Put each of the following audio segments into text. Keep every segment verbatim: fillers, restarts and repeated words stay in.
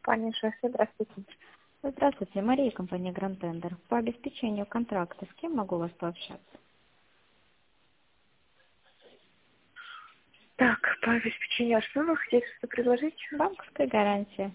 компания «Шоссе». Здравствуйте. Здравствуйте, Мария, компания Grand Tender. По обеспечению контракта с кем могу вас пообщаться? Так, по обеспечению, а что вы хотите что предложить? Банковская гарантия.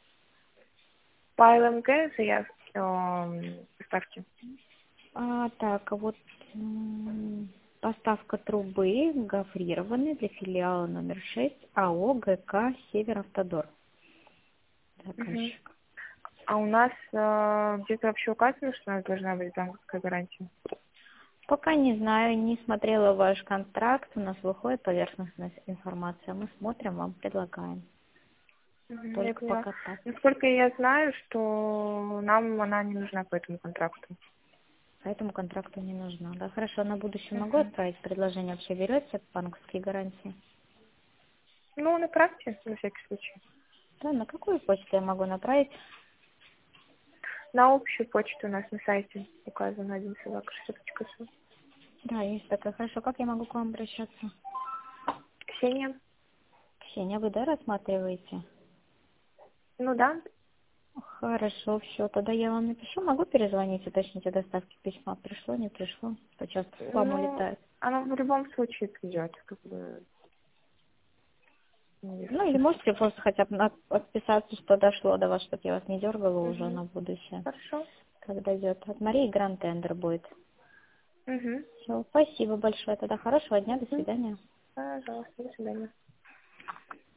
По ЛМГ заявки эм, ставьте. А, так, а вот м, поставка трубы гофрированной для филиала номер шесть АО ГК «Северавтодор». Мгм. Заказчик. А у нас э, где-то вообще указано, что у нас должна быть банковская гарантия? Пока не знаю, не смотрела ваш контракт, у нас выходит поверхностная информация. Мы смотрим, вам предлагаем. Мгм, я Только поняла. пока так. Насколько я знаю, что нам она не нужна по этому контракту. По этому контракту не нужна. Да, хорошо, на будущее могу Мгм. отправить предложение? Вообще берете банковские гарантии? Ну, направьте, на всякий случай. Да, на какую почту я могу направить? На общую почту у нас на сайте указано один собака шестьсот. Да, есть такая. Хорошо, как я могу к вам обращаться? Ксения? Ксения, вы, да, рассматриваете? Ну да. Хорошо, все, тогда я вам напишу. Могу перезвонить, уточнить о доставке письма? Пришло, не пришло? То часто в спам Ну, улетает. она в любом случае придет, как бы. Ну, или можете просто хотя бы от- отписаться, что дошло до вас, чтобы я вас не дергала уже Угу. на будущее. Хорошо. Когда идет от Марии Гранд Тендер будет. Угу. Все, спасибо большое. Тогда хорошего дня, до Угу. свидания. Пожалуйста, до свидания.